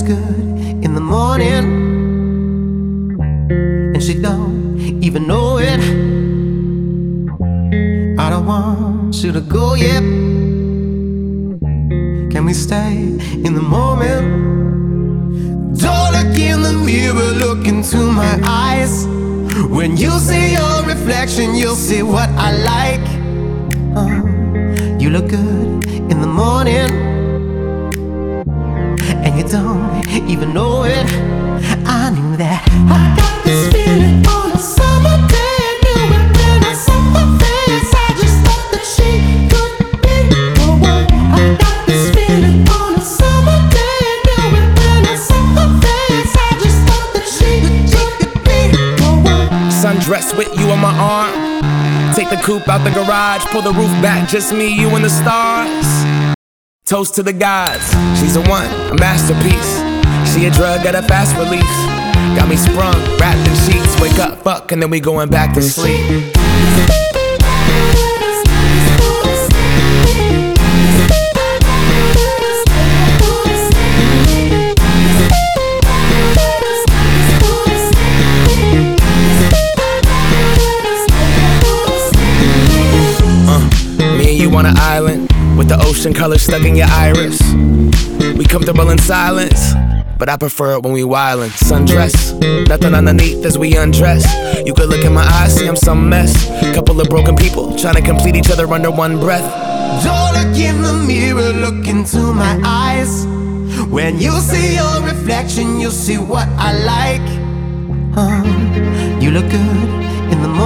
good in the morning, and she don't even know it. I don't want you to go yet. Can we stay in the moment? Don't look in the mirror, look into my eyes. When you see your reflection, you'll see what I like. You look good in the morning, and you don't even know it. I knew that. I got this feeling on a summer day. I knew it when I saw her face. I just thought that she could be the one. I got this feeling on a summer day. I knew it when I saw her face. I just thought that she could be the one. Sundress with you on my arm. Take the coupe out the garage, pull the roof back, just me, you and the stars. Toast to the gods, she's a one, a masterpiece. She a drug at a fast release. Got me sprung, wrapped in sheets. Wake up, fuck, and then we going back to sleep. You on an island with the ocean color stuck in your iris. We comfortable in silence, but I prefer it when we wildin'. Sundress, nothing underneath as we undress. You could look in my eyes, see I'm some mess. Couple of broken people trying to complete each other under one breath. Don't look in the mirror, look into my eyes. When you see your reflection, you'll see what I like. You look good in the